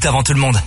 avant tout le monde.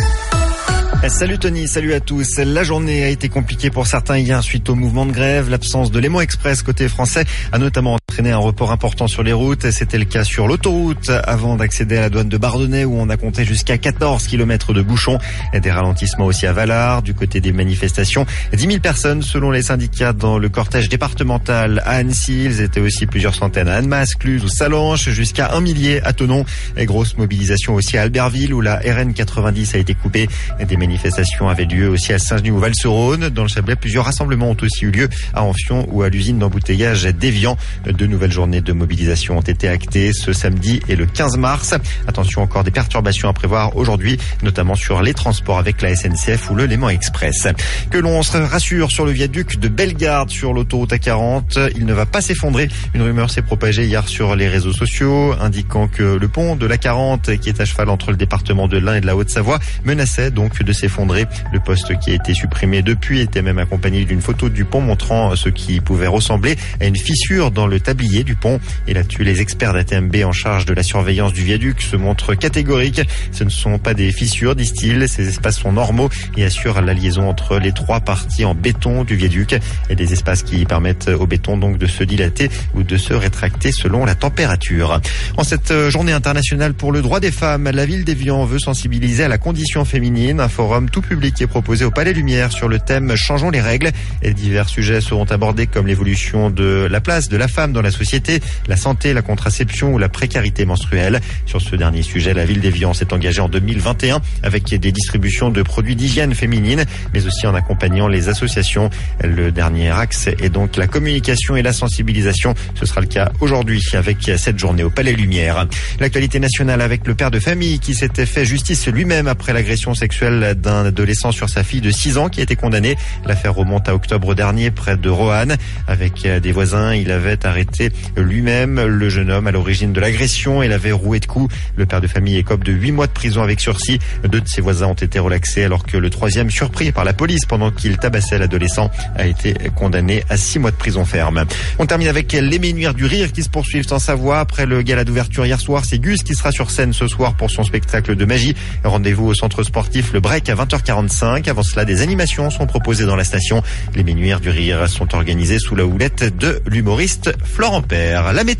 Salut Tony, salut à tous. La journée a été compliquée pour certains hier suite au mouvement de grève. L'absence de Léman Express côté français a notamment entraîné un report important sur les routes. C'était le cas sur l'autoroute avant d'accéder à la douane de Bardonnay où on a compté jusqu'à 14 km de bouchons. Des ralentissements aussi à Valard. Du côté des manifestations, 10 000 personnes selon les syndicats dans le cortège départemental à Annecy. Ils étaient aussi plusieurs centaines à Annemasse, Cluses ou Salanches, jusqu'à 1 millier à Thonon. Grosse mobilisation aussi à Albertville où la RN 90 a été coupée. Des manifestations avaient lieu aussi à Saint-Genis ou Val-sur-Rhône. Dans le Chablais, plusieurs rassemblements ont aussi eu lieu à Amphion ou à l'usine d'embouteillage d'Évian. De nouvelles journées de mobilisation ont été actées ce samedi et le 15 mars. Attention, encore des perturbations à prévoir aujourd'hui, notamment sur les transports avec la SNCF ou le Léman Express. Que l'on se rassure sur le viaduc de Bellegarde sur l'autoroute A40, il ne va pas s'effondrer. Une rumeur s'est propagée hier sur les réseaux sociaux, indiquant que le pont de l'A40, qui est à cheval entre le département de l'Ain et de la Haute-Savoie, menaçait donc de s'effondrer. Le poste qui a été supprimé depuis était même accompagné d'une photo du pont montrant ce qui pouvait ressembler à une fissure dans le tablier du pont. Et là-dessus, les experts d'ATMB en charge de la surveillance du viaduc se montrent catégoriques. Ce ne sont pas des fissures, disent-ils. Ces espaces sont normaux et assurent la liaison entre les trois parties en béton du viaduc et des espaces qui permettent au béton donc de se dilater ou de se rétracter selon la température. En cette journée internationale pour le droit des femmes, la ville d'Évian veut sensibiliser à la condition féminine. Un forum tout public est proposé au Palais Lumière sur le thème « Changeons les règles ». Et divers sujets seront abordés comme l'évolution de la place de la femme dans la société, la santé, la contraception ou la précarité menstruelle. Sur ce dernier sujet, la ville d'Évian s'est engagée en 2021 avec des distributions de produits d'hygiène féminine, mais aussi en accompagnant les associations. Le dernier axe est donc la communication et la sensibilisation. Ce sera le cas aujourd'hui avec cette journée au Palais Lumière. L'actualité nationale avec le père de famille qui s'était fait justice lui-même après l'agression sexuelle d'un adolescent sur sa fille de 6 ans qui a été condamné. L'affaire remonte à octobre dernier près de Roanne. Avec des voisins, il avait arrêté lui-même le jeune homme à l'origine de l'agression et l'avait roué de coups. Le père de famille écope de 8 mois de prison avec sursis. 2 de ses voisins ont été relaxés alors que le 3e, surpris par la police pendant qu'il tabassait l'adolescent, a été condamné à 6 mois de prison ferme. On termine avec les Ménuires du Rire qui se poursuivent en Savoie. Après le gala d'ouverture hier soir, c'est Gus qui sera sur scène ce soir pour son spectacle de magie. Rendez-vous au centre sportif Le Break à 20h45. Avant cela, des animations sont proposées dans la station. Les Ménuires du Rire sont organisées sous la houlette de l'humoriste Florent Père.